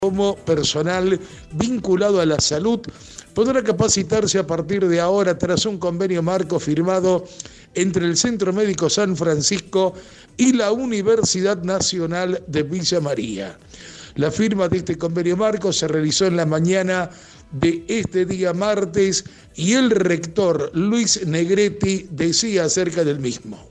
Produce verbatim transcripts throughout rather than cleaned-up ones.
como personal vinculado a la salud podrá capacitarse a partir de ahora tras un convenio marco firmado entre el Centro Médico San Francisco y la Universidad Nacional de Villa María. La firma de este convenio marco se realizó en la mañana de este día martes y el rector Luis Negretti decía acerca del mismo.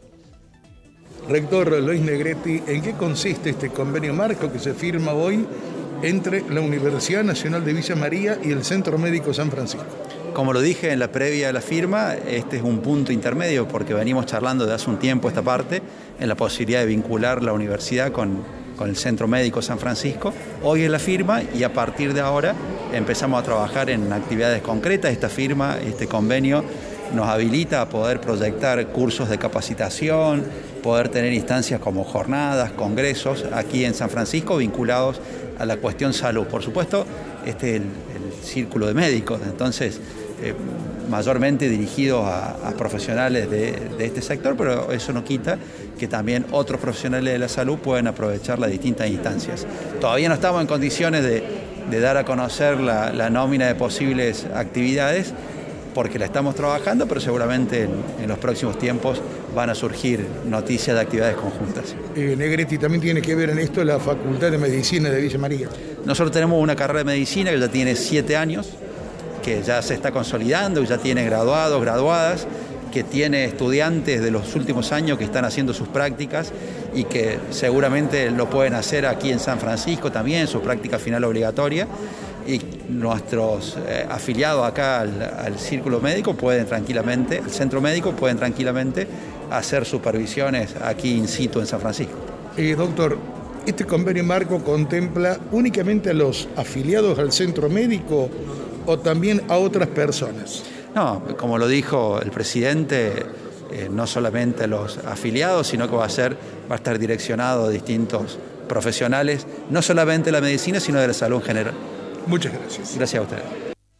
Rector Luis Negretti, ¿en qué consiste este convenio marco que se firma hoy entre la Universidad Nacional de Villa María y el Centro Médico San Francisco? Como lo dije en la previa a la firma, este es un punto intermedio porque venimos charlando de hace un tiempo esta parte en la posibilidad de vincular la universidad con, con el Centro Médico San Francisco. Hoy es la firma y a partir de ahora empezamos a trabajar en actividades concretas. Esta firma, este convenio, nos habilita a poder proyectar cursos de capacitación, poder tener instancias como jornadas, congresos aquí en San Francisco vinculados a la cuestión salud. Por supuesto, este es el, el círculo de médicos, entonces eh, mayormente dirigidos a, a profesionales de, de este sector, pero eso no quita que también otros profesionales de la salud pueden aprovechar las distintas instancias. Todavía no estamos en condiciones de, de dar a conocer la, la nómina de posibles actividades, porque la estamos trabajando, pero seguramente en, en los próximos tiempos van a surgir noticias de actividades conjuntas. Eh, Negretti, también tiene que ver en esto la Facultad de Medicina de Villa María. Nosotros tenemos una carrera de medicina que ya tiene siete años, que ya se está consolidando, que ya tiene graduados, graduadas, que tiene estudiantes de los últimos años que están haciendo sus prácticas y que seguramente lo pueden hacer aquí en San Francisco también, su práctica final obligatoria. Y nuestros eh, afiliados acá al, al círculo médico pueden tranquilamente, al centro médico pueden tranquilamente hacer supervisiones aquí in situ en San Francisco. Eh, doctor, ¿este convenio marco contempla únicamente a los afiliados al centro médico o también a otras personas? No, como lo dijo el presidente, eh, no solamente a los afiliados, sino que va a ser, va a estar direccionado a distintos profesionales, no solamente de la medicina, sino de la salud en general. Muchas gracias. Gracias a ustedes.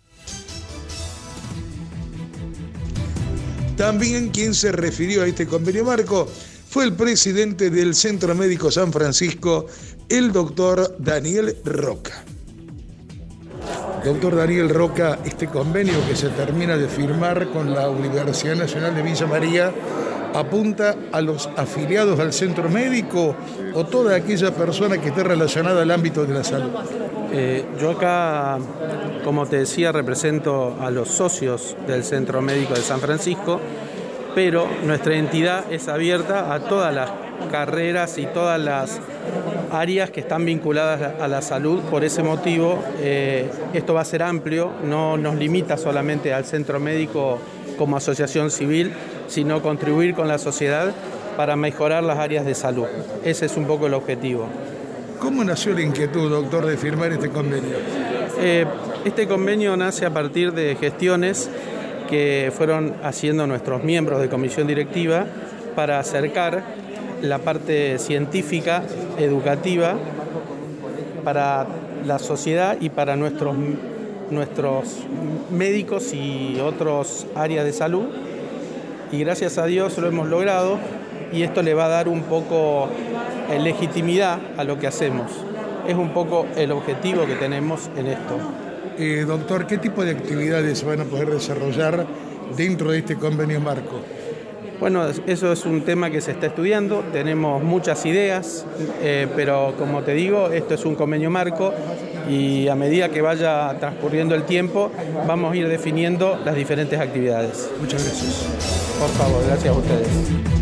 También quien se refirió a este convenio marco fue el presidente del Centro Médico San Francisco, el doctor Daniel Roca. Doctor Daniel Roca, este convenio que se termina de firmar con la Universidad Nacional de Villa María apunta a los afiliados al centro médico o toda aquella persona que esté relacionada al ámbito de la salud. Eh, yo acá, como te decía, represento a los socios del Centro Médico de San Francisco, pero nuestra entidad es abierta a todas las carreras y todas las áreas que están vinculadas a la salud. Por ese motivo, eh, esto va a ser amplio, no nos limita solamente al Centro Médico como asociación civil, sino contribuir con la sociedad para mejorar las áreas de salud. Ese es un poco el objetivo. ¿Cómo nació la inquietud, doctor, de firmar este convenio? Eh, este convenio nace a partir de gestiones que fueron haciendo nuestros miembros de comisión directiva para acercar la parte científica, educativa, para la sociedad y para nuestros, nuestros médicos y otras áreas de salud. Y gracias a Dios lo hemos logrado y esto le va a dar un poco de legitimidad a lo que hacemos. Es un poco el objetivo que tenemos en esto. Eh, doctor, ¿qué tipo de actividades se van a poder desarrollar dentro de este convenio marco? Bueno, eso es un tema que se está estudiando, tenemos muchas ideas, eh, pero como te digo, esto es un convenio marco y a medida que vaya transcurriendo el tiempo vamos a ir definiendo las diferentes actividades. Muchas gracias. Por favor, gracias a ustedes.